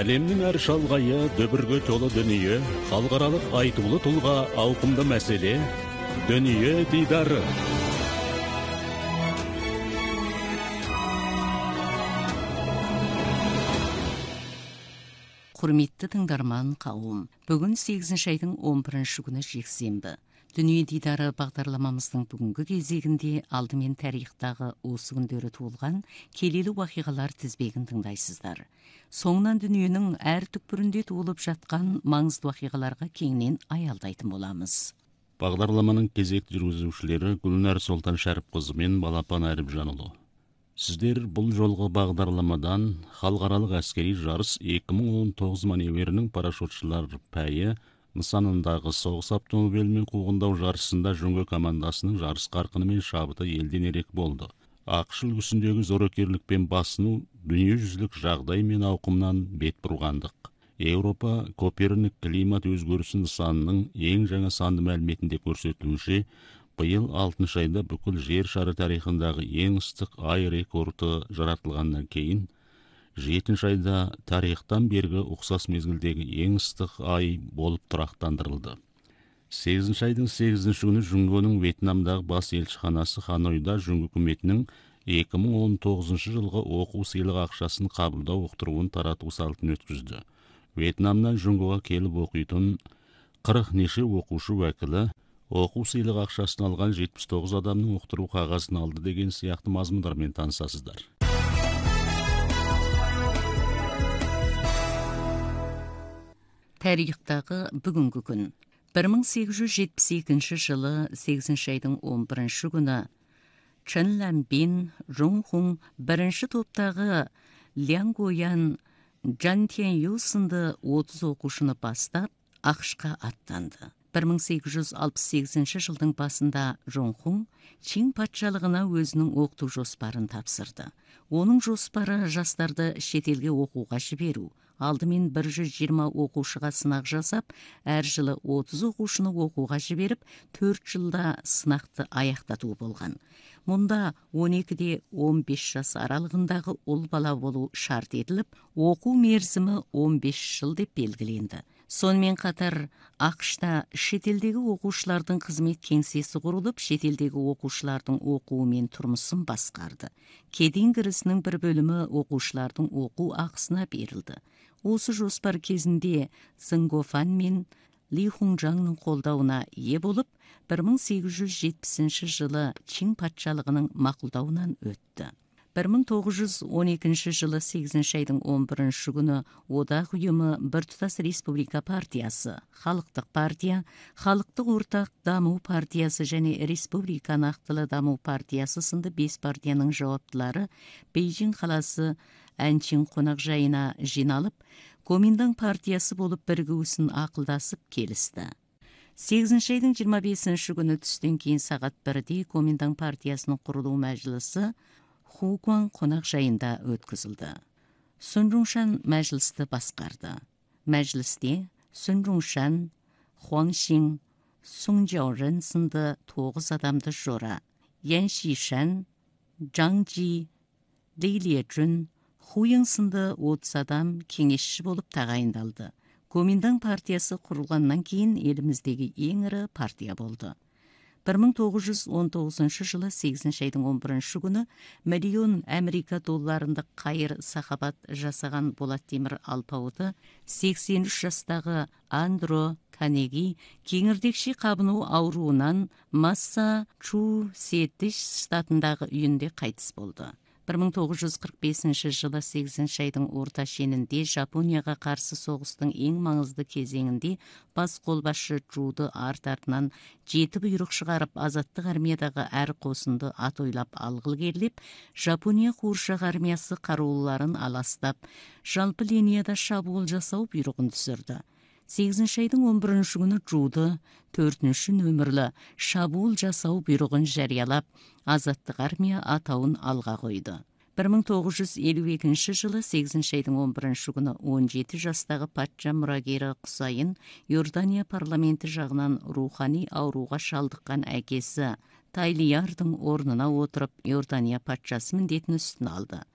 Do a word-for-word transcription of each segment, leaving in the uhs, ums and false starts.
Әлемнің әр шалғайы дөбірге толы дүние, халықаралық айтулы тұлға ауқымды мәселе, дүние дидары. Құрметті тыңдарман қауым, бүгін сегізінші айдың он бірінші күні жексенбі. Дүние дидары бағдарламамыздың бүгінгі кезегінде алдымен тарихтағы осы күндері туылған келелі уақиғалар тізбегін тыңдайсыздар. Соңынан дүниенің әр түкпірінде туылып жатқан маңызды уақиғаларға кеңінен аялдайтын боламыз. Бағдарламаның кезекті жүргізушілері Гүлнәр Солтан Шәріпқызы мен Балапан Әріпжанұлы. Сіздер бұл жолғы бағдарламадан халықаралық әскери жарыс екі мың он тоғыз маневрінің парашютшылар пәйі нысанындағы соғыс автомобилімен қуғындау жарысында жүңгі командасының жарыс қарқыны мен шабыты елден ерек болды. ақш үлгісіндегі зорекерлікпен басыну дүниежүзілік жағдай мен ауқымнан бет бұрғандық. Еуропа Коперник климат өзгерісі нысанының ең жаңа санды мәліметінде көрсетілуінше, биыл алтыншы айда бүкіл жер шары тарихындағы ең ыстық ай рекорды жаратылғаннан кейін, жетінші айда тарихтан бергі ұқсас мезгілдегі ең ыстық ай болып тұрақтандырылды. сегізінші айдың сегізінші күні Жүңгінің Вьетнамдағы бас елшіханасы Ханойда Жүңгі үкіметінің екі мың он тоғызыншы жылғы оқу сыйлық ақшасын қабылдау ұқтыруын тарату салтын өткізді. Вьетнамнан Жүңгіға келіп оқитын қырық неше оқушы уәкілі оқу сыйлық ақшасын алған жетпіс тоғыз адамның ұқтыру қағазын алды деген сияқты мазмұндармен танысасыздар. Тарихтағы бүгінгі күн. бір мың сегіз жүз жетпіс екінші жылы сегізінші айдың он бірінші күні Чын Ләнбин, Жун Хун бірінші топтағы Лян Гоян, Джан Тян Ю сынды отыз оқушыны бастап ақшқа аттанды. бір мың сегіз жүз алпыс сегізінші жылдың басында Жун Хун Чин патшалығына өзінің оқыту жоспарын тапсырды. Оның жоспары жастарды шетелге оқуға жіберу. Алдымен бір жүз жиырма оқушыға сынақ жасап, әр жылы отыз оқушыны оқуға жіберіп, төрт жылда сынақты аяқтату болған. Мұнда он екіде он бес жас аралығындағы ұл бала болу шарт етіліп, оқу мерзімі он бес жыл деп белгіленді. Сонымен қатар ақшта шетелдегі оқушылардың қызмет кеңсесі құрылып, шетелдегі оқушылардың оқуы мен тұрмысын басқарды. Кеден кірісінің бір бөлімі оқушылардың оқу ақысына берілді. Осы жоспар кезінде Зыңгофан мен Ли Хунжаңның қолдауына ие болып, бір мың сегіз жүз жетпісінші жылы Чин патшалығының мақұлдауынан өтті. бір мың тоғыз жүз он екінші жылы сегізінші айдың он бірінші күні Одақ ұйымы Біртұтас Республика партиясы, Халықтық партия, Халықтық ортақ даму партиясы және Республика нақтылы даму партиясы сынды бес партияның жауаптылары Бейжің қаласы Әнчин қонақжайына жиналып, Коминдан партиясы болып бірігісін ақылдасып келісті. сегізінші айдың жиырма бесінші күні түстен кейін сағат бірде Коминдан партиясының құрылу мәжілісі Хукуан қонақжайында өткізілді. Сун Жуншан мәжілісті басқарды. Мәжілісте Сун Жуншан, Хуаң Шин, Сун Жаорен сынды тоғыз адамды жора, Ян Шишан, Жаң Жи, Ли Лежун, Ху Йың сынды отыз адам кеңесші болып тағайындалды. Коминдан партиясы құрылғаннан кейін еліміздегі ең ірі партия болды. бір мың тоғыз жүз он тоғызыншы жылы сегізінші айдың он бірінші күні миллион Америка долларындық қайыр сахабат жасаған Болат Темір алпауыты сексен үш жастағы Андро Канеги кеңірдекше қабыну ауруынан Массачусетс штатындағы үйінде қайтыс болды. бір мың тоғыз жүз қырық бесінші жылы сегізінші айдың орта шенінде Жапонияға қарсы соғыстың ең маңызды кезеңінде бас қолбасшы Чжуды арт-артынан жеті бұйрық шығарып, азаттық армиядағы әр қосынды атойлап алғыл келіп, Жапония қуыршақ армиясы қарулыларын аластап, жалпы линияда шабуыл жасау бұйрығын түсірді. сегізінші айдың он бірінші күні Чжуды төртінші нөмірлі шабуыл жасау бұйрығын жариялап, азаттық армия атауын алға қойды. бір мың тоғыз жүз елу екінші жылы сегізінші айдың он бірінші күні он жеті жастағы патша мұрагері Құсайын Иордания парламенті жағынан рухани ауруға шалдыққан әкесі Тайлиярдың орнына отырып, Иордания патшасы міндетін үстіне алды.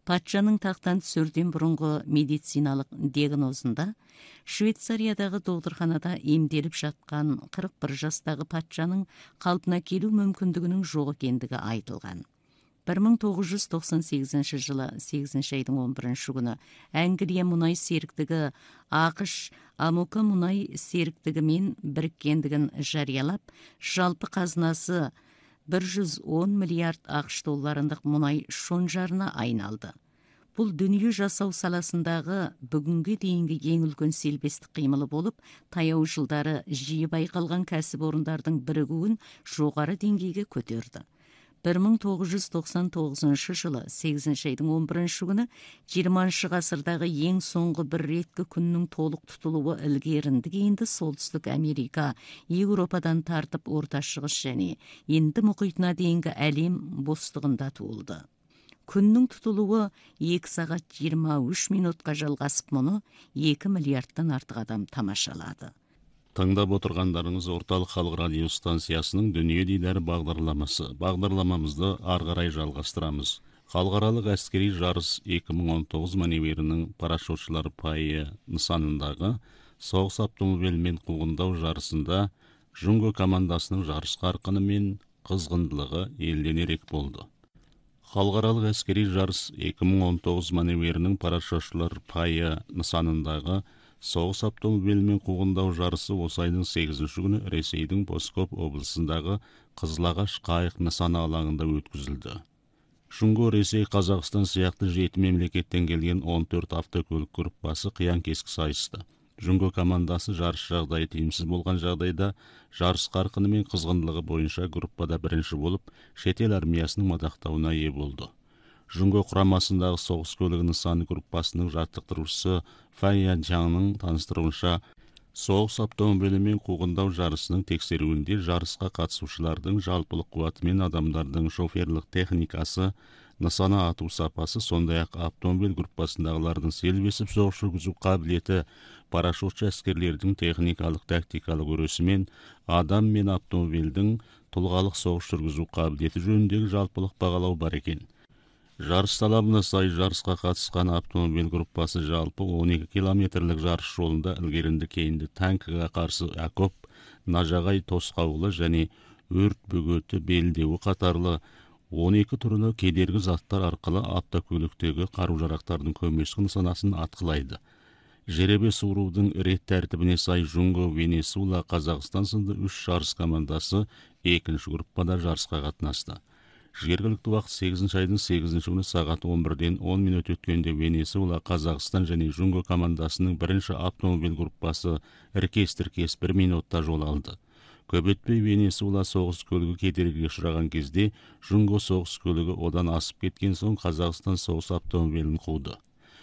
Патшаның тақтан түсерден бұрынғы медициналық диагнозында Швейцариядағы доғдырханада емделіп жатқан қырық бір жастағы патшаның қалпына келу мүмкіндігінің жоқ екендігі айтылған. бір мың тоғыз жүз тоқсан сегізінші жылы сегізінші айдың он бірінші күні Англия мұнай серіктігі ақш Амука мұнай серіктігімен біріккендігін жариялап, жалпы қазынасы бір жүз он миллиард ақш долларындық мұнай шонжарына айналды. Бұл дүние жасау саласындағы бүгінге дейінгі ең үлкен селбестік қимылы болып, таяу жылдары жиі байқалған кәсіпорындардың бірігуін жоғары деңгейге көтерді. бір мың тоғыз жүз тоқсан тоғызыншы жылы сегізінші айдың он бірінші күні жиырмасыншы ғасырдағы ең соңғы бір реткі күннің толық тұтылуы ілгерінді кейінді Солтүстік Америка, Еуропадан тартып Орта Шығыс және Енді мұхитына дейінгі әлем бостығында туылды. Күннің тұтылуы екі сағат жиырма үш минутқа жалғасып, мұны екі миллиардтан артық адам тамашалады. Тыңдап отырғандарыңыз орталық халық радио станциясының дүние дидары бағдарламасы. Бағдарламамызды ары қарай жалғастырамыз. Халықаралық әскери жарыс екі мың он тоғыз маневрінің парашютшылар пайы нысанындағы соғыс автомобилімен қуғындау жарысында Жұңго командасының жарыс қарқыны мен қызғындылығы елден ерек болды. Халықаралық әскери жарыс екі мың он тоғыз маневрінің парашютшылар пайы нысанындағы соғыс автомобилімен қуғындау жарысы осы айдың сегізінші күні Ресейдің Псков облысындағы Қызылағаш қайық нысаны алаңында өткізілді. Жұңго Ресей, Қазақстан сияқты жеті мемлекеттен келген он төрт автокөлік группасы қиян-кескі сайысты. Жұңго командасы жарыс жағдайы тиімсіз болған жағдайда жарыс қарқыны мен қызғындылығы бойынша группада бірінші болып, шетел армиясының мадақтауына ие болды. Жұңго құрамасындағы соғыс көлігі нысаны группасының жаттықтырушысы Файян Чаңның таныстыруынша, соғыс автомобилімен қуғындау жарысының тексеруінде жарысқа қатысушылардың жалпылық қуаты мен адамдардың шоферлік техникасы, нысана ату сапасы, сондай-ақ автомобиль группасындағылардың селбесіп соғыс жүргізу қабілеті, парашютшы әскерлердің техникалық тактикалық өресі мен адам мен автомобильдің тұлғалық соғыс жүргізу қабілеті жөніндегі жалпылық бағалау бар екен. Жарыс талабына сай жарысқа қатысқан автомобиль группасы жалпы он екі километрлік жарыс жолында ілгерінді кейінді танкіға қарсы окоп, нажағай тосқауылы және өрт бөгеті белдеуі қатарлы он екі түрлі кедергі заттар арқылы автокөліктегі қару-жарақтардың көмескі нысанасын атқылайды. Жеребе суырудың рет тәртібіне сай Жұңго, Венесуэла, Қазақстан сынды үш жарыс командасы екінші группада жарысқа қатынасты. Жергілікті уақыт сегізінші айдың сегізінші күні сағат он бірден он минут өткенде Венесуэла, Қазақстан және Жұңго командасының бірінші автомобиль группасы іркес-тіркес бір минутта жол алды. Көп өтпей Венесуэла соғыс көлігі кедергіге ұшыраған кезде Жұңго соғыс көлігі одан асып кеткен соң Қазақстан соғыс автомобилін қуды.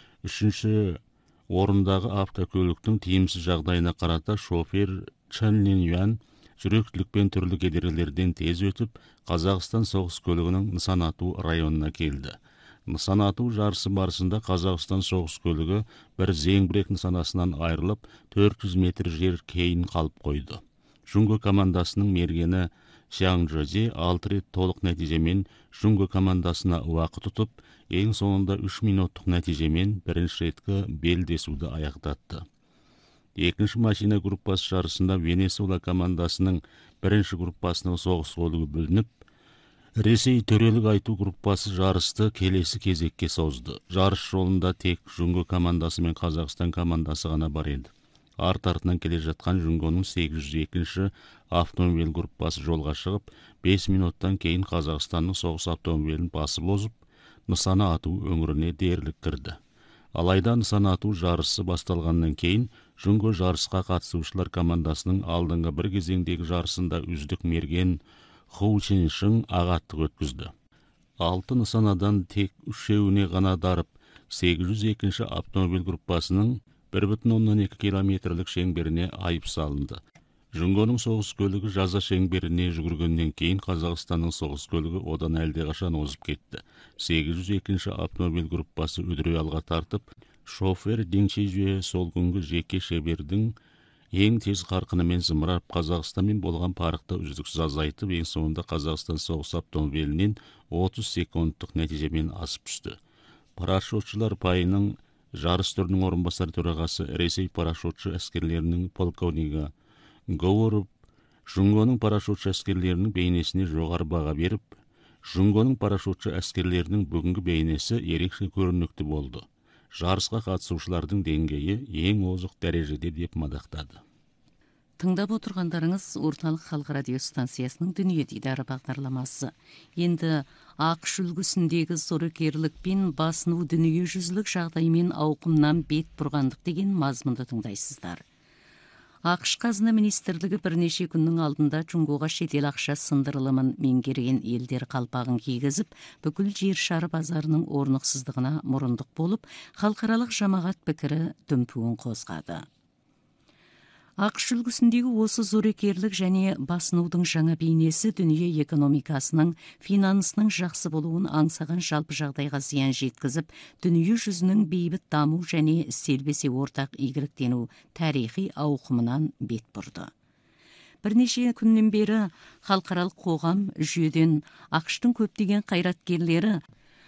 Үшінші орындағы автокөліктің тиімсіз жағдайына қарата шофер Чан Лин Юан жүректілікпен түрлі кедергілерден тез өтіп, Қазақстан соғыс көлігінің нысан ату районына келді. Нысан ату жарысы барысында Қазақстан соғыс көлігі бір зеңбірек нысанасынан айырылып, төрт жүз метр жер кейін қалып қойды. Жұңго командасының мергені Шаң Жозе алты рет толық нәтижемен Жұңго командасына уақыт тұтып, ең соңында үш минуттық нәтижемен бірінші реткі белдесуді аяқтатты. Екінші машина группасы жарысында Венесуэла командасының бірінші группасының соғыс көлігі бөлініп, Ресей төрелік айту группасы жарысты келесі кезекке созды. Жарыс жолында тек Жұңго командасы мен Қазақстан командасы ғана бар еді. Арт-артынан келе жатқан Жұңгоның сегіз жүз екінші автомобиль группасы жолға шығып, бес минуттан кейін Қазақстанның соғыс автомобилін басып озып, нысана ату өңіріне дерлік кірді. Алайда нысана ату жарысы басталғаннан кейін Жұңго жарысқа қатысушылар командасының алдыңғы бір кезеңдегі жарысында үздік мерген Ху Чен-шың ағаттық өткізді. Алты нысанадан тек үшеуіне ғана дарып, сегіз жүз екінші автомобиль группасының бір бүтін оннан екі километрлік шеңберіне айып салынды. Жұңгоның соғыс көлігі жаза шеңберіне жүгіргеннен кейін Қазақстанның соғыс көлігі одан әлдеқашан озып кетті. сегіз жүз екінші автомобиль группасы үдіре алға тартып, шофер Деңчежуе сол күнгі жеке шебердің ең тез қарқынымен зымырап, Қазақстанмен болған парықты үздіксіз азайтып, ең соңында Қазақстан соғыс автомобилінен отыз секундтық нәтижемен асып түсті. парашютшылар пайының жарыс түрінің орынбасар төрағасы Ресей парашютшы әскерлерінің полковнигі Говоров Жұңгоның парашютшы әскерлерінің бейнесіне жоғары баға беріп, Жұңгоның парашютшы әскерлерінің бүгінгі бейнесі ерекше көрінікті болды. Жарысқа қатысушылардың деңгейі ең озық дәрежеде деп мадақтады. Тыңдап отырғандарыңыз орталық халық радио станциясының дүние дидары бағдарламасы. Енді ақш үлгісіндегі сорекерлік пен басыну дүние жүзілік жағдаймен ауқымнан бет бұрғандық деген мазмұнды тыңдайсыздар. ақш қазына министрлігі бірнеше күннің алдында Жұңгоға шетел ақша сындырылымын меңгерген елдер қалпағын кигізіп, бүкіл жер шары базарының орнықсыздығына мұрындық болып, халықаралық жамағат пікірі дүмпуін қозғады. ақш үлгісіндегі осы зорекерлік және басынудың жаңа бейнесі дүние экономикасының, финансының жақсы болуын аңсаған жалпы жағдайға зиян жеткізіп, дүние жүзінің бейбіт даму және селбесе ортақ игіліктену тарихи ауқымынан бет бұрды. Бірнеше күннен бері халықаралық қоғам жүйеден ақштың көптеген қайраткерлері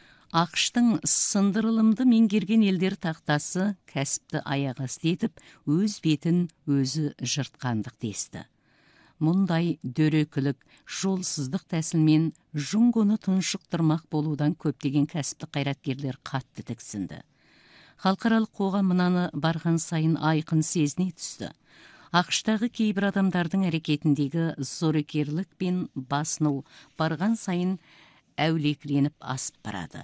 ақштың сындырылымды меңгерген елдер тақтасы кәсіпті аяға істетіп, өз бетін өзі жыртқандық десті. Мұндай дөрекілік, жолсыздық тәсілмен Жұңгоны тұншықтырмақ болудан көптеген кәсіпті қайраткерлер қатты тіксінді. Халықаралық қоғам мынаны барған сайын айқын сезіне түсті. ақштағы кейбір адамдардың әрекетіндегі зорекерлік пен басыну барған сайын әулекленіп асып барады.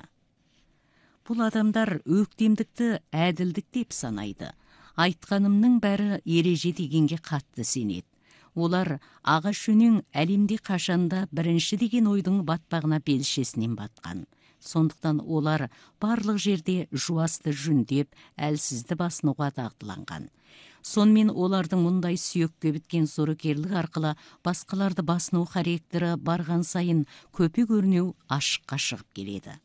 Бұл адамдар өктемдікті әділдік деп санайды. Айтқанымның бәрі ереже дегенге қатты сенеді. Олар ағаш өнең әлемде қашанда бірінші деген ойдың батпағына белшесінен батқан. Сондықтан олар барлық жерде жуасты жүндеп, әлсізді басынуға дағдыланған. Сонымен олардың мұндай сүйекке біткен зорекерлік арқылы басқаларды басыну характері барған сайын көпе көрінеу ашыққа шығып келеді.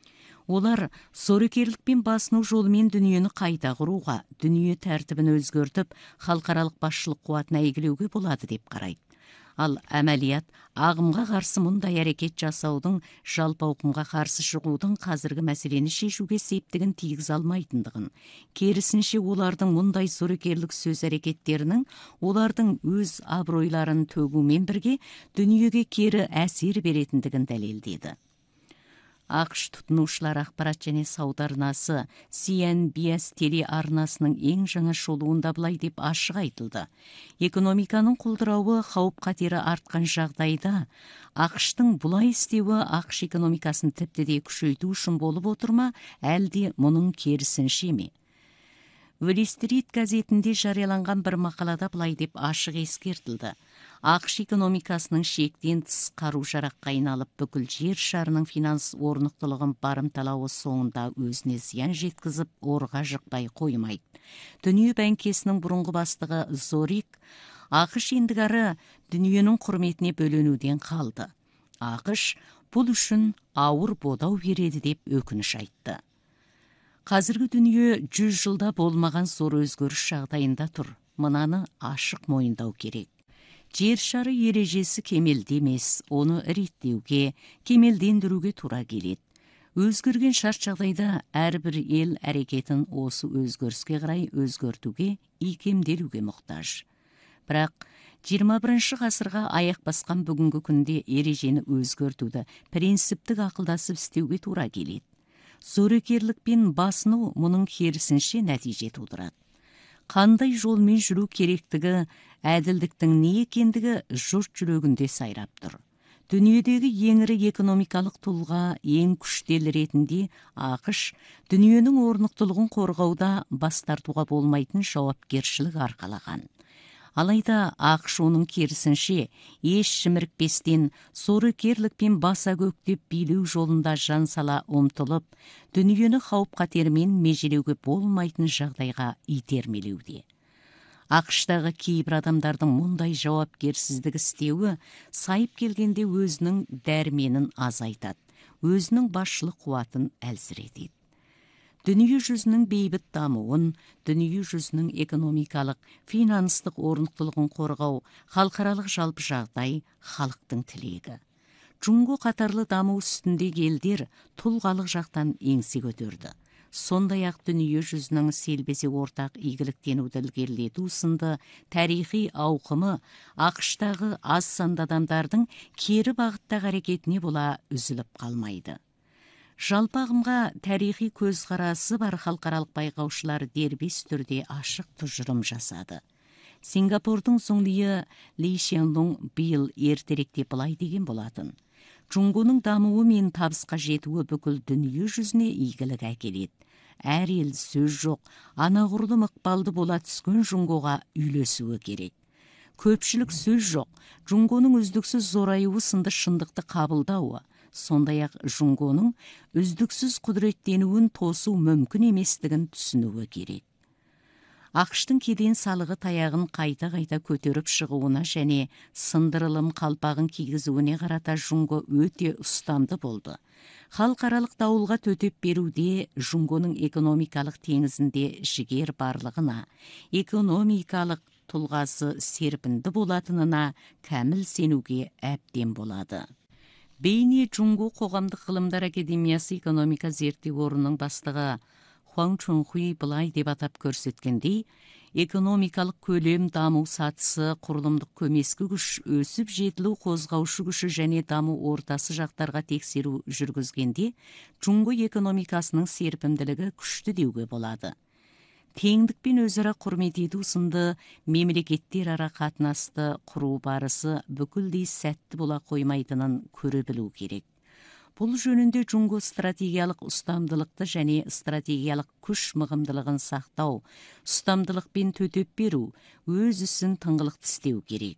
Олар зорекерлікпен басыну жолымен дүниені қайта құруға, дүние тәртібін өзгертіп, халықаралық басшылық қуатын әйгілеуге болады деп қарайды. Ал әмәлият ағымға қарсы мұндай әрекет жасаудың, жалпы ауқымға қарсы шығудың қазіргі мәселені шешуге септігін тигізе алмайтындығын, керісінше олардың мұндай зорекерлік сөз әрекеттерінің олардың өз абыройларын төгумен бірге дүниеге кері әсер беретіндігін дәлелдеді. ақш тұтынушылар ақпарат және сауда арнасы си эн би эс телеарнасының ең жаңа шолуында былай деп ашық айтылды. Экономиканың құлдырауы қауіп қатері артқан жағдайда ақштың бұлай істеуі ақш экономикасын тіпті де күшейту үшін болып отыр ма, әлде мұның керісінше ме? Wall Street газетінде жарияланған бір мақалада былай деп ашық ескертілді. ақш экономикасының шектен тыс қару-жараққа айналып, бүкіл жер шарының финанс орнықтылығын барымталауы соңында өзіне зиян жеткізіп, орға жықпай қоймайды. Дүние бәңкесінің бұрынғы бастығы Зорик, ақш ендігәрі дүниенің құрметіне бөленуден қалды. ақш бұл үшін ауыр бодау береді деп өкініш айтты. Қазіргі дүние жүз жылда болмаған зор өзгеріс жағдайында тұр. Мынаны ашық мойындау керек. Жер шары ережесі кемелді емес, оны реттеуге, кемелдендіруге тура келеді. Өзгерген шарт жағдайда әрбір ел әрекетін осы өзгеріске қарай өзгертуге, икемделуге мұқтаж. Бірақ жиырма бірінші ғасырға аяқ басқан бүгінгі күнде ережені өзгертуді принциптік ақылдасып істеуге тура келеді. Зорекерлікпен басыну мұның керісінше нәтиже тудырады. Қандай жолмен жүру керектігі, әділдіктің не екендігі жұрт жүрегінде сайрап тұр. Дүниедегі ең ірі экономикалық тұлға, ең күштел ретінде ақш дүниенің орнықтылығын қорғауда бас тартуға болмайтын жауапкершілік арқалаған. Алайда ақш оның керісінше еш жімірікпестен зорекерлікпен баса көктеп билеу жолында жан сала ұмтылып, дүниені қауіп қатермен межелеуге болмайтын жағдайға итермелеуде. ақштағы кейбір адамдардың мұндай жауапкерсіздік істеуі сайып келгенде өзінің дәрменін азайтады, өзінің басшылық қуатын әлсіретеді. Дүние жүзінің бейбіт дамуын, дүние жүзінің экономикалық, финанстық орнықтылығын қорғау, халықаралық жалпы жағдай халықтың тілегі. Жунго қатарлы даму үстіндегі елдер тұлғалық жақтан еңсе көтерді. Сондай-ақ дүние жүзінің селбесе ортақ игіліктенуді ілгерілету сынды тарихи ауқымы ақштағы аз санды адамдардың кері бағыттағы әрекетіне бола үзіліп қалмайды. Жалпы ағымға тарихи көзқарасы бар халықаралық байқаушылар дербес түрде ашық тұжырым жасады. Сингапурдың соңлиы Ли Шенлун биыл ертеректе былай деген болатын: Жунгоның дамуы мен табысқа жетуі бүкіл дүние жүзіне игілік әкеледі. Әр ел сөз жоқ, анағұрлым ықпалды бола түскен Жунгоға үйлесуі керек. Көпшілік сөз жоқ, Жунгоның үздіксіз зораюы сынды шындықты қабылдауы, сондай-ақ Жунгоның үздіксіз құдіреттенуін тосу мүмкін еместігін түсінуі керек. ақштың кеден салығы таяғын қайта-қайта көтеріп шығуына және сындырылым қалпағын кигізуіне қарата Жунго өте ұстамды болды. Халықаралық дауылға төтеп беруде Жунгоның экономикалық теңізінде жігер барлығына, экономикалық тұлғасы серпінді болатынына кәміл сенуге әбден болады. Бейне Жунго қоғамдық ғылымдар академиясы экономика зерттеу орнының бастығы Хуаң Чунхуй былай деп атап көрсеткендей, экономикалық көлем даму сатысы, құрылымдық көмескі күш, өсіп жетілу қозғаушы күші және даму ортасы жақтарға тексеру жүргізгенде, Жунго экономикасының серпімділігі күшті деуге болады. Теңдік пен өзара құрмет ету сынды мемлекеттер ара қатынасты құру барысы бүкілдей сәтті бола қоймайтынын көре білу керек. Бұл жөнінде Жунго стратегиялық ұстамдылықты және стратегиялық күш мығымдылығын сақтау, ұстамдылықпен төтеп беру, өз ісін тыңғылықты істеу керек.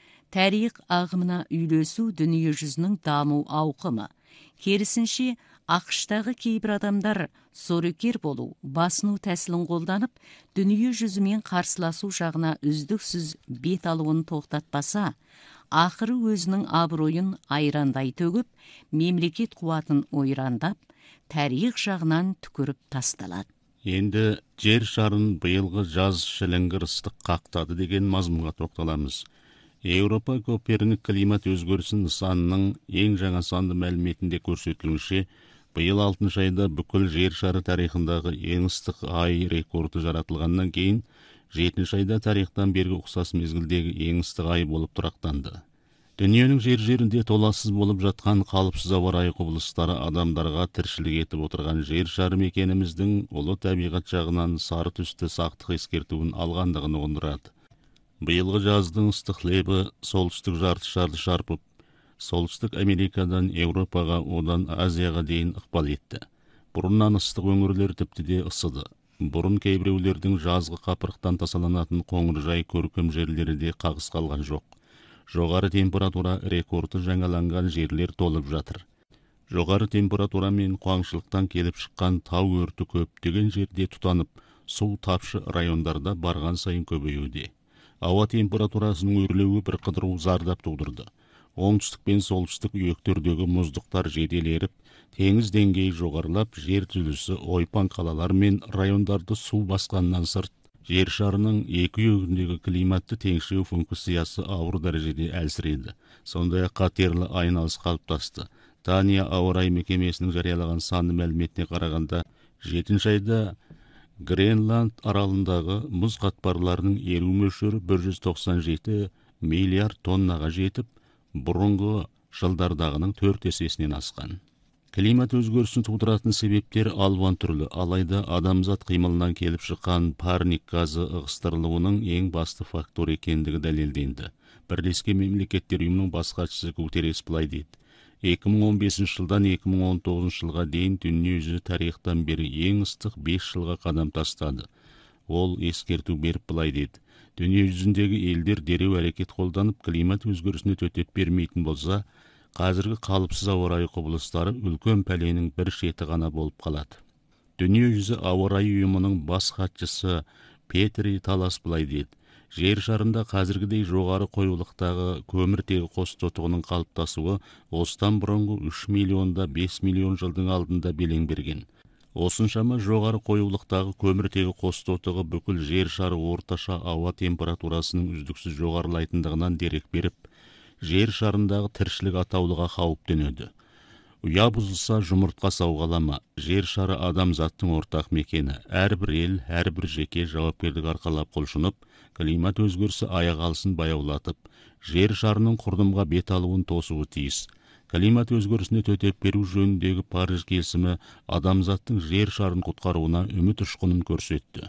Тарих ағымына үйлесу дүние жүзінің даму ауқымы. Керісінше, ақштағы кейбір адамдар зорекер болу, басыну тәсілін қолданып, дүние жүзімен қарсыласу жағына үздіксіз бет алуын тоқтатпаса, ақыры өзінің абыройын айрандай төгіп, мемлекет қуатын ойрандап, тарих жағынан түкіріп тасталады. Енді жер шарын биылғы жаз шіліңгір ыстық қақтады деген мазмұнға тоқталамыз. Еуропа Коперник климат өзгерісі нысанының ең жаңа санды мәліметінде көрсетілуінше, биыл алтыншы айда бүкіл жер шары тарихындағы ең ыстық ай рекорды жаратылғаннан кейін, жетінші айда тарихтан бергі ұқсас мезгілдегі ең ыстық ай болып тұрақтанды. Дүниенің жер-жерінде толассыз болып жатқан қалыпсыз ауа райы құбылыстары адамдарға тіршілік етіп отырған жер шары мекеніміздің ұлы табиғат жағынан сары түсті сақтық ескертуін алғандығын ұғындырады. Биылғы жаздың ыстық лебі солтүстік жарты шарды шарпып, солтүстік Америкадан Еуропаға, одан Азияға дейін ықпал етті. Бұрыннан ыстық өңірлер тіпті де ысыды. Бұрын кейбіреулердің жазғы қапырықтан тасаланатын қоңыржай көркем жерлері де қағыс қалған жоқ. Жоғары температура рекорды жаңаланған жерлер толып жатыр. Жоғары температура мен қуаңшылықтан келіп шыққан тау өрті көптеген жерде тұтанып, су тапшы райондарда барған сайын көбеюде. Ауа температурасының өрлеуі бір қыдыру зардап тудырды. Оңтүстік пен солтүстік үйектердегі мұздықтар жедел еріп, теңіз деңгейі жоғарылап, жер түзілісі ойпан қалалар мен райондарды су басқаннан сырт, жер шарының екі үйегіндегі климатты теңшеу функциясы ауыр дәрежеде әлсіреді. Сондай-ақ қатерлі айналыс қалыптасты. Дания ауа райы мекемесінің жариялаған санды мәліметіне қарағанда, жетінші айда Гренланд аралындағы мұз қатпарларының еру мөлшері бір жүз тоқсан жеті миллиард тоннаға жетіп, бұрынғы жылдардағының төрт есесінен асқан. Климат өзгерісін тудыратын себептер алуан түрлі, алайда адамзат қимылынан келіп шыққан парник газы ығыстырылуының ең басты фактор екендігі дәлелденді. Бірлескен мемлекеттер ұйымының бас хатшысы Гутеррес былай дейді: екі мың он бесінші жылдан екі мың он тоғызыншы жылға дейін дүниежүзі тарихтан бері ең ыстық бес жылға қадам тастады. Ол ескерту беріп былай деді: дүние жүзіндегі елдер дереу әрекет қолданып, климат өзгерісіне төтеп бермейтін болса, қазіргі қалыпсыз ауа райы құбылыстары үлкен пәленің бір шеті ғана болып қалады. Дүние жүзі ауа райы ұйымының бас хатшысы Петри Талас былай деді: жер шарында қазіргідей жоғары қоюлықтағы көміртегі қос тотығының қалыптасуы осыдан бұрынғы үш миллионда бес миллион жылдың алдында белең берген. Осыншама жоғары қоюлықтағы көміртегі қос тотығы бүкіл жер шары орташа ауа температурасының үздіксіз жоғарылайтындығынан дерек беріп, жер шарындағы тіршілік атаулыға қауіптенеді. Ұя бұзылса жұмыртқа сауғалама, жер шары адамзаттың ортақ мекені. Әрбір ел, әрбір жеке жауапкердік арқалап құлшынып, климат өзгерісі аяқ алсын баяулатып, жер шарының құрдымға бет алуын тосуы тиіс. Климат өзгерісіне төтеп беру жөніндегі Париж келісімі адамзаттың жер шарын құтқаруына үміт ұшқынын көрсетті.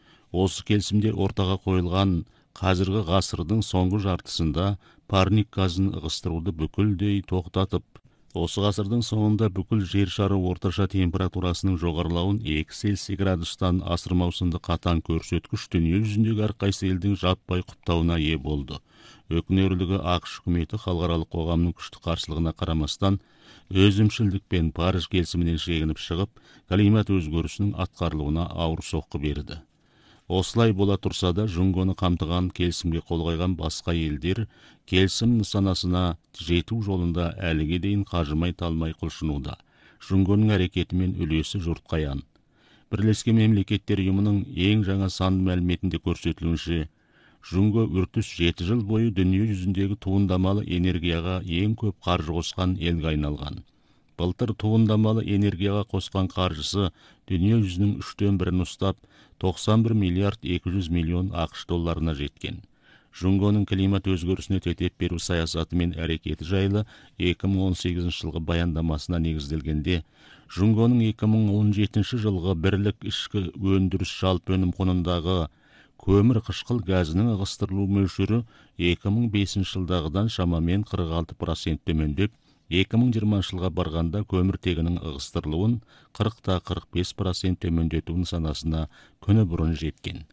Осы келісімде ортаға қойылған қазіргі ғасырдың соңғы жартысында парник газын ығыстыруды бүкілдей тоқтатып, осы ғасырдың соңында бүкіл жер шары орташа температурасының жоғарылауын екі цельсий градустан асырмау сынды қатаң көрсеткіш дүние жүзіндегі әрқайсы елдің жаппай құптауына ие болды. Өкінерлігі ақш үкіметі халықаралық қоғамның күшті қарсылығына қарамастан, өзімшілдікпен Париж келісімінен шегініп шығып, климат өзгерісінің атқарылуына ауыр соққы берді. Осылай бола тұрса да, Жұңгоны қамтыған келісімге қол қойған басқа елдер келісім нысанасына жету жолында әліге дейін қажымай талмай құлшынуда. Жұңгоның әрекеті мен үлесі жұртқа аян. Бірлескен мемлекеттер ұйымының ең жаңа санды мәліметінде көрсетілуінше, Жұңго үртіс жеті жыл бойы дүние жүзіндегі туындамалы энергияға ең көп қаржы қосқан елге айналған. Былтыр туындамалы энергияға қосқан қаржысы дүние жүзінің үштен бірін ұстап, тоқсан бір миллиард екі жүз миллион ақш долларына жеткен. Жұңгоның климат өзгерісіне төтеп беру саясаты мен әрекеті жайлы екі мың он сегізінші жылғы баяндамасына негізделгенде, Жұңгоның екі мың он жетінші жылғы бірлік ішкі өндіріс жалпы өнім құнындағы көмір қышқыл газының ығыстырылу мөлшері екі мың бесінші жылдағыдан шамамен қырық алты процент төмендеп, екі мың жиырмасыншы жылға барғанда көміртегінің ығыстырылуын қырық қырық бес процент төмендету нысанасына күні бұрын жеткен.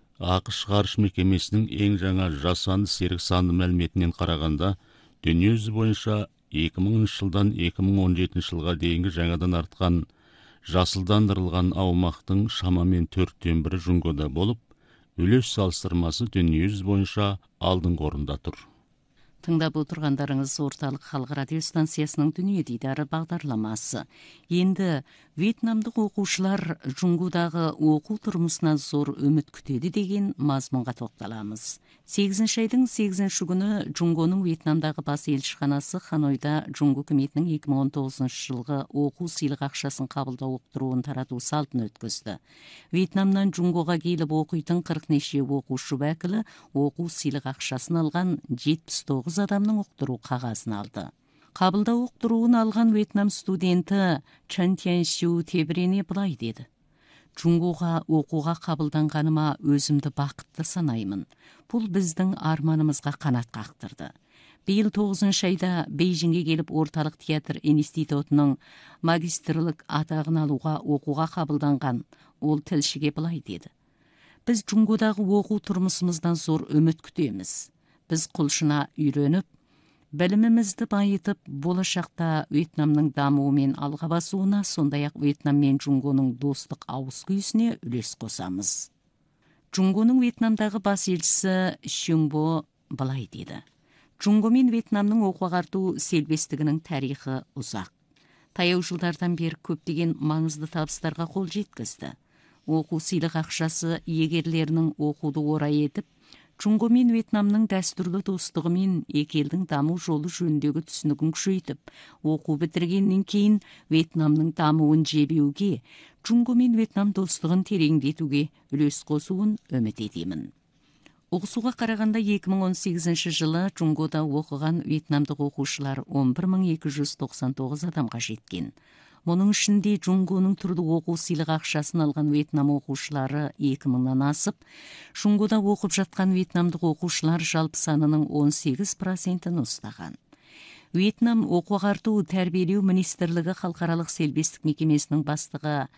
ақш ғарыш мекемесінің ең жаңа жасанды серік санды мәліметінен қарағанда, дүниежүзі бойынша екі мыңыншы жылдан екі мың он жетінші жылға дейінгі жаңадан артқан жасылдандырылған аумақтың шамамен төрттен бірі Жұңгода болып, үлес салыстырмасы дүниежүзі бойынша алдыңғы орында тұр. Тыңдап отырғандарыңыз орталық халық радио станциясының дүние дидары бағдарламасы. Енді вьетнамдық оқушылар Жұңгодағы оқу тұрмысынан зор үміт күтеді деген мазмұнға тоқталамыз. сегізінші айдың сегізінші күні Жұңгоның Вьетнамдағы бас елшіханасы Ханойда Жұңго үкіметінің екі мың он тоғызыншы жылғы оқу сыйлық ақшасын қабылдау уқтыруын тарату салтын өткізді. Вьетнамнан Жұңгоға келіп оқитын қырық неше оқушы уәкілі оқу сыйлық ақшасын алған жетпіс тоғыз адамның уқтыру қағазын алды. Қабылдау уқтыруын алған Вьетнам студенті Чан Тяньшу тебірене былай деді: Жұңгоға оқуға қабылданғаныма өзімді бақытты санаймын. Бұл біздің арманымызға қанат қақтырды. Биыл тоғызыншы айда Бейжіңге келіп орталық театр институтының магистрлік атағын алуға оқуға қабылданған ол тілшіге былай деді: Біз Жұңгодағы оқу тұрмысымыздан зор үміт күтеміз. Біз құлшына үйреніп, білімімізді байытып, болашақта Вьетнамның дамуы мен алға басуына, сондай-ақ Вьетнам мен Жұңгоның достық ауыз күйісіне үлес қосамыз. Жұңгоның Вьетнамдағы бас елшісі Шюңбо былай деді: Жұңго мен Вьетнамның оқу-ағарту сербестігінің тарихы ұзақ. Таяу жылдардан бері көптеген маңызды табыстарға қол жеткізді. Оқу сыйлық ақшасы иегерлерінің оқуды орай етіп, Жұңго мен Вьетнамның дәстүрлі достығы мен екі елдің даму жолы жөніндегі түсінігін күшейтіп, оқу бітіргеннен кейін Вьетнамның дамуын жебеуге, Жұңго мен Вьетнам достығын тереңдетуге үлес қосуын үміт етемін. Оқысуға қарағанда екі мың он сегізінші жылы Жұңгода оқыған вьетнамдық оқушылар он бір мың екі жүз тоқсан тоғыз адамға жеткен. Мұның ішінде Жұңгоның түрлі оқу сыйлық ақшасын алған Вьетнам оқушылары екі мыңнан асып, Жұңгода оқып жатқан вьетнамдық оқушылар жалпы санының он сегіз процентін ұстаған. Вьетнам оқу-ағарту тәрбиелеу министрлігі халықаралық сербестік мекемесінің бастығы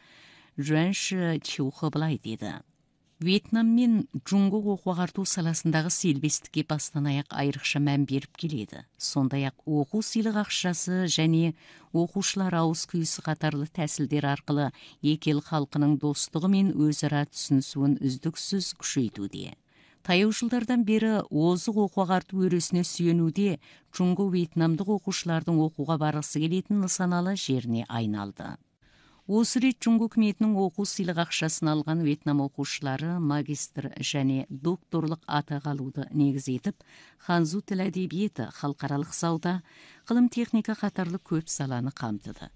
Жуанши Чухы былай деді: Вьетнам мен Жұңго оқу-ағарту саласындағы сербестікке бастан аяқ айрықша мән беріп келеді. Сондай-ақ оқу сыйлық ақшасы және оқушылар ауыз күйісі қатарлы тәсілдер арқылы екі ел халқының достығы мен өзара түсінісуін үздіксіз күшейтуде. Таяу жылдардан бері озық оқу-ағарту өресіне сүйенуде Жұңго вьетнамдық оқушылардың оқуға барғысы келетін нысаналы жеріне айналды. Осы рет Жуңго үкіметінің оқу сыйлық ақшасын алған Вьетнам оқушылары магистр және докторлық атақ алуды негіз етіп, ханзу тіл әдебиеті, халықаралық сауда, ғылым техника қатарлы көп саланы қамтыды.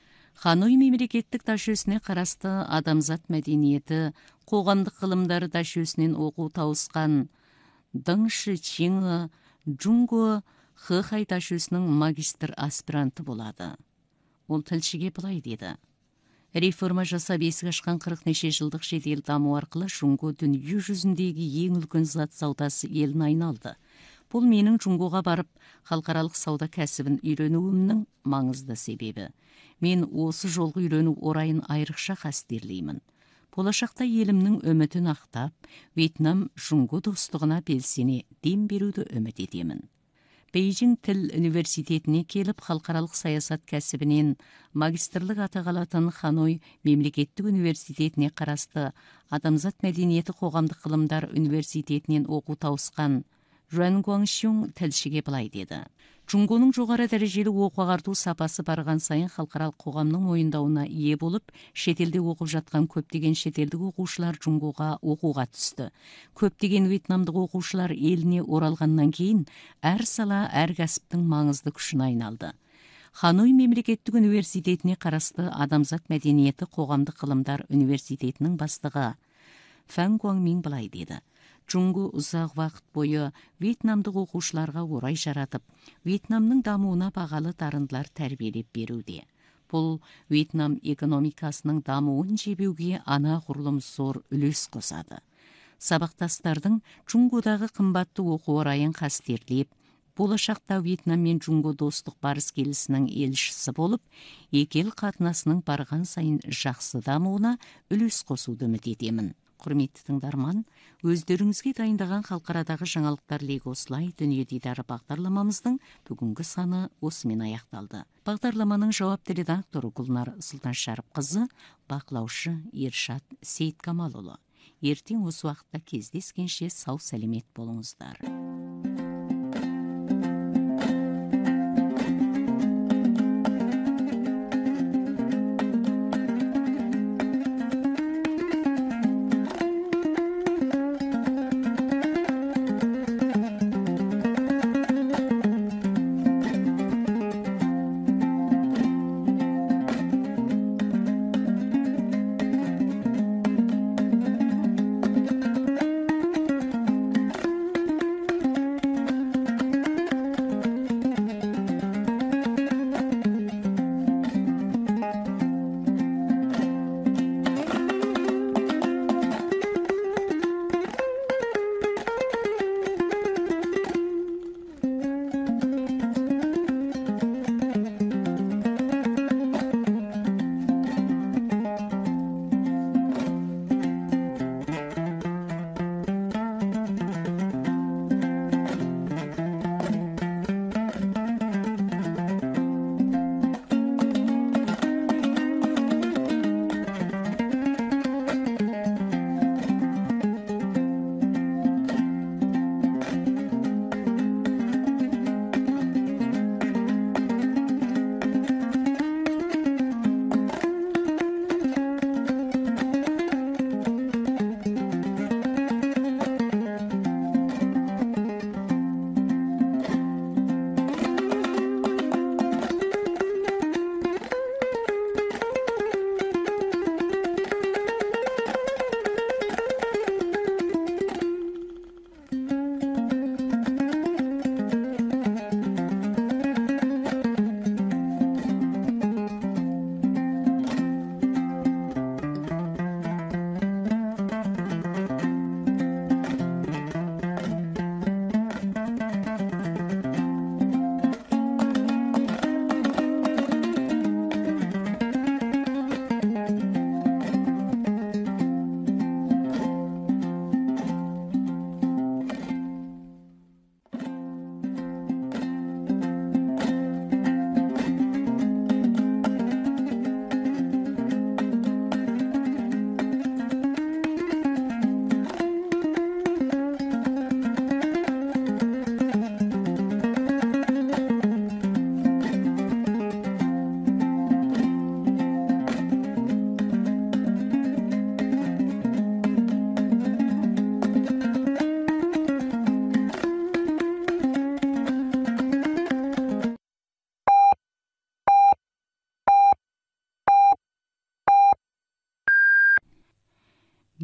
Ханой мемлекеттік дашөсіне қарасты адамзат мәдениеті, қоғамдық ғылымдары дашөсінен оқу тауысқан Дың Ши Чиңі Жуңго Хэхай дашөсінің магистр аспиранты болады. Ол тілшіге былай деді: реформа жасап есік ашқан қырық неше жылдық жедел даму арқылы Жуңго дүние жүзіндегі ең үлкен зат саудасы елін айналды. Бұл менің Жуңгоға барып, халықаралық сауда кәсібін үйренуімнің маңызды себебі. Мен осы жолғы үйрену орайын айрықша қастерлеймін. Болашақта елімнің үмітін ақтап, Вьетнам Жуңго достығына белсене дем беруді үміт етемін. Бейжің тіл университетіне келіп, халықаралық саясат кәсібінен магистрлық атақ алатын Ханой мемлекеттік университетіне қарасты адамзат мәдениеті қоғамдық ғылымдар университетінен оқу тауысқан Жуан Гуаңшюң тілшіге былай деді: Жуңгоның жоғары дәрежелі оқу ағарту сапасы барған сайын халықаралық қоғамның мойындауына ие болып, шетелде оқып жатқан көптеген шетелдік оқушылар Жуңгоға оқуға түсті. Көптеген вьетнамдық оқушылар еліне оралғаннан кейін әр сала, әр кәсіптің маңызды күшіне айналды. Ханой мемлекеттік университетіне қарасты адамзат мәдениеті қоғамдық ғылымдар университетінің бастығы Фан Гуаңмин былай деді: Жуңго ұзақ вақыт бойы вьетнамдық оқушыларға орай жаратып, Вьетнамның дамуына бағалы дарындылар тәрбиелеп беруде. Бұл Вьетнам экономикасының дамуын жебеуге ана ғұрлым зор үлес қосады. Сабақтастардың Жуңгодағы қымбатты оқу орайын қастерлеп, болашақта Вьетнам мен Жуңго достық барыс келісінің елшісі болып, екі ел қатынасының барған сайын жақсы дамуына үлес қосуды үміт етемін. Құрметті тыңдарман, өздеріңізге дайындаған халықарадағы жаңалықтар легі осылай дүние дидары бағдарламамыздың бүгінгі саны осымен аяқталды. Бағдарламаның жауапты редакторы Гүлнар Сұлтаншәріпқызы, бақылаушы Ершат Сейіткамалұлы. Ертең осы уақытта кездескенше сау сәлемет болыңыздар.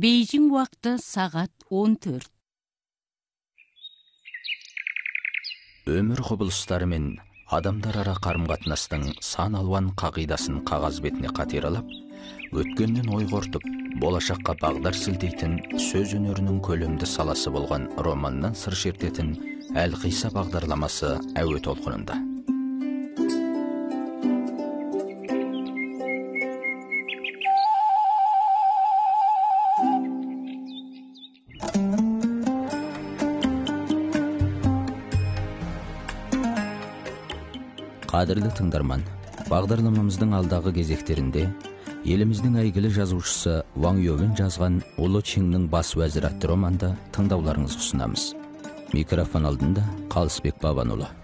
Бейжің уақыты сағат он төрт. Өмір құбылыстары мен адамдар ара қарым-қатынастың сан алуан қағидасын қағаз бетіне қатералап, өткеннен ой қортып, болашаққа бағдар сілтейтін сөз өнерінің көлемді саласы болған романнан сыр шертетін Әлқиса бағдарламасы әуе толқынында. Қадірлі тыңдарман, бағдарламамыздың алдағы кезектерінде еліміздің әйгілі жазушысы Ван Йовен жазған Ұлы Чеңнің бас уәзірі атты романды тыңдауларыңызға ұсынамыз. Микрофон алдында Қалысбек Бабанұлы.